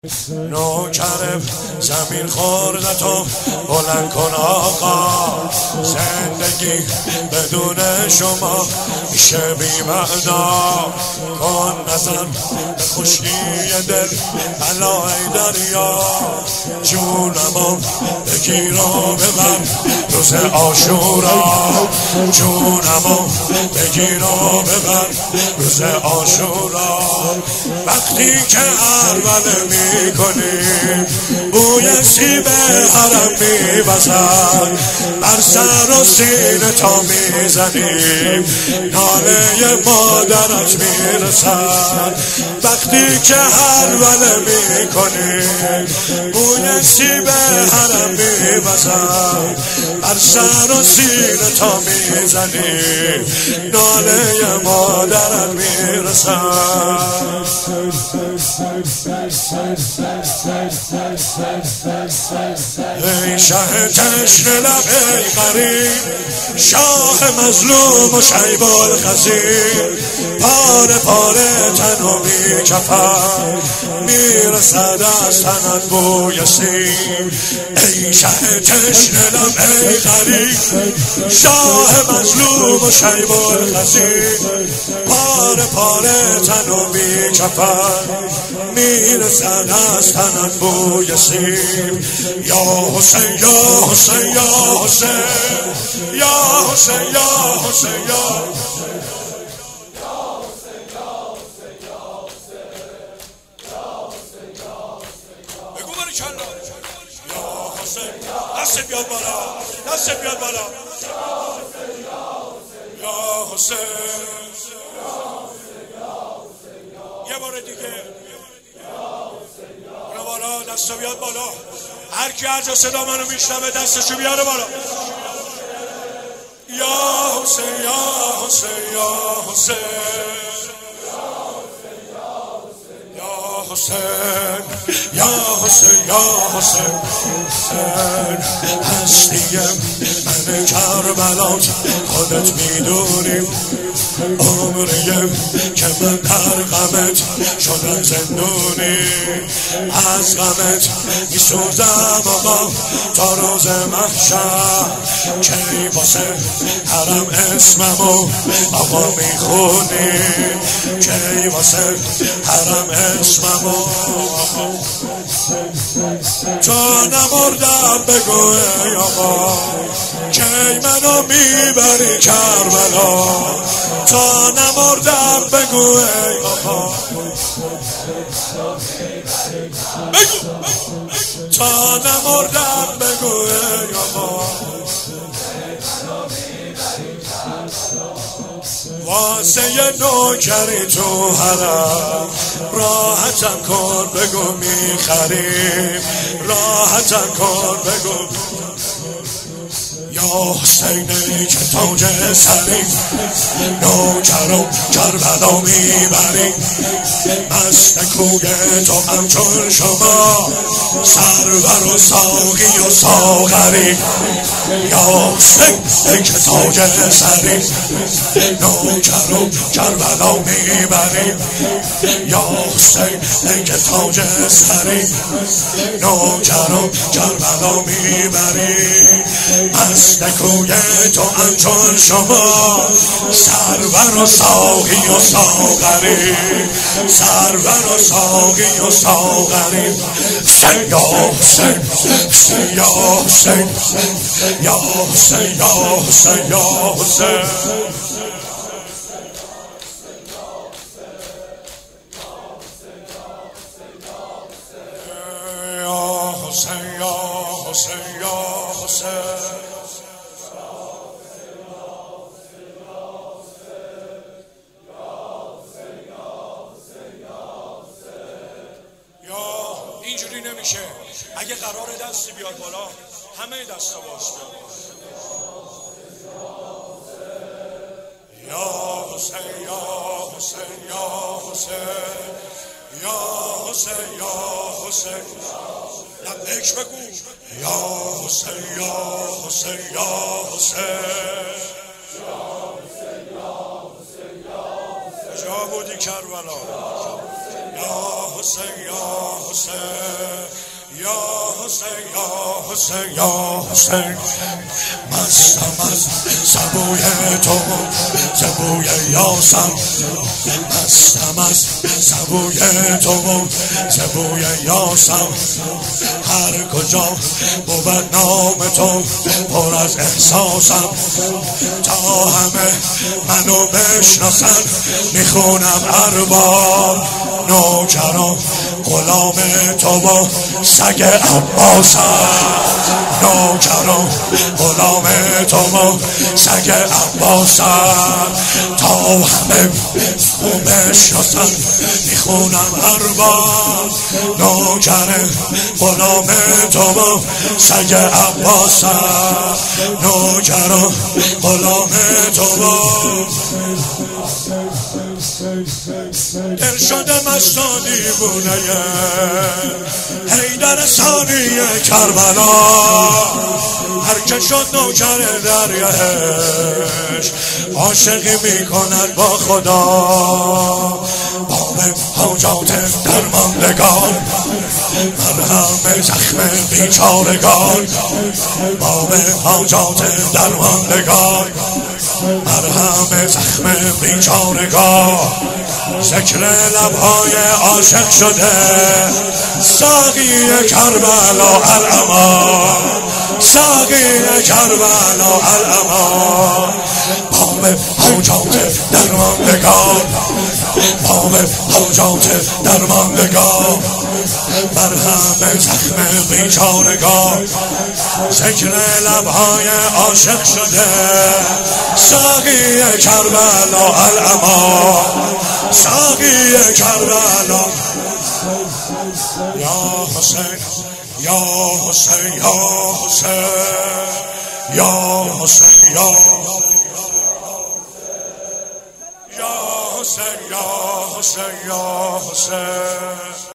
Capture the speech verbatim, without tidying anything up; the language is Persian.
نوکرم زمین خوردتو بلند کن آقا، زندگی بدون شما میشه بی معنا. کن نظر به خوشی دل بلای دریا، جونمو بگیر و ببر روز عاشورا، جونمو بگیر و ببر روز عاشورا. وقتی که عربده میکنیم بوی سیب حرم میوزد، بر سر و سینه تا میزنیم ناله مادرت میرسد. وقتی که حلوله میکنیم بوی سیب حرم میوزد، بر سر و سینه تا میزنیم ناله مادرت میرسد. ای شه تشنه لب ای غریب، شاه مظلوم و شیب الخزیر، پاره پاره تن و بی کفن میرسد از تنت بوی سیم. ای شه تشنه لب ای غریب، شاه مظلوم و شیب الخزیر، پاره پاره تن و بی کفن میرسد از تنت بوی سیم. یا حسین یا حسین یا حسین یا حسین یا حسین یا بگو باری کلا یا حسین. دست بیاد بالا، دست بیاد بالا یا حسین. یه بار دیگه بالا، دستو بیاد بالا. هر کی هر جا صدا منو میشنوه دستشو بیاره بالا. یا حسین یا حسین یا حسین یا حسین یا حسین یا حسین. هستیم من کربلات خودت میدونیم، عمریم که من در غمت شدم زندونی. از غمت میسوزم آقا تا روز محشر، کی واسه حرم اسممو آقا میخونی، کی واسه حرم اسممو. تا نمردم بگو ای آقا کی منو میبری کربلا، تا نمردم بگو ای آقا، بگو تا نمردم بگو ای آقا. واسه یه نوکری تو حرم راحتم کن بگو میخریم، راحتم کن بگو. یا حسینی که تاج سریم، نوکر و کربلا میبریم، مست کوی تو همچون شما سرور و ساقی و ساغری. یا حسینی که تاج سریم، نوکر و کربلا میبریم، یا حسینی که تاج سریم، نوکر و کربلا میبریم، مست کوی تو همچون شما سرور و ساقی و ساغری، سرور و ساقی و ساغری. حسین یا حسین یا حسین یا حسین یا حسین یا حسین. یا حسین یا حسین یا حسین. اینجوری نمیشه. اگه قرار دستی بیاد بالا همه دستا باش بیاد. یا حسین یا حسین یا حسین یا حسین یا حسین. لبیک بگو یا حسین یا حسین یا حسین. کجا بودی کربلا؟ حسین یا حسین یا حسین یا حسین یا حسین مستم از سبوی تو سبوی یاسم مستم از سبوی تو سبوی یاسم هر کجا بود نام تو پر از احساسم تا همه منو بشناسن میخونم ارباب نوکران غلام تو با سگ عباسم نوکران غلام تو با سگ عباسم تا همه منو بشناسن میخونم ارباب نوکر غلام تو با سگ عباسم نوکران غلام تو با دل شده مستانی بونه حیدر ثانی کربلا هر که شد نوکر دریاش عاشقی میکند با خدا باب حاجات درماندگان مرهم زخم بیچارگان باب حاجات درماندگان مرهم زخم بیچارگان ذکر لبهای عاشق شده ساقی کربلا الامان ساقی کربلا الامان باب حاجات درماندگان باب حاجات درماندگان مرهم زخم بیچارگان ذکر لبهای عاشق شده ساقی کربلا الامان ساقی کربلا یا حسین یا حسین یا حسین یا حسین یا حسین یا حسین یا حسین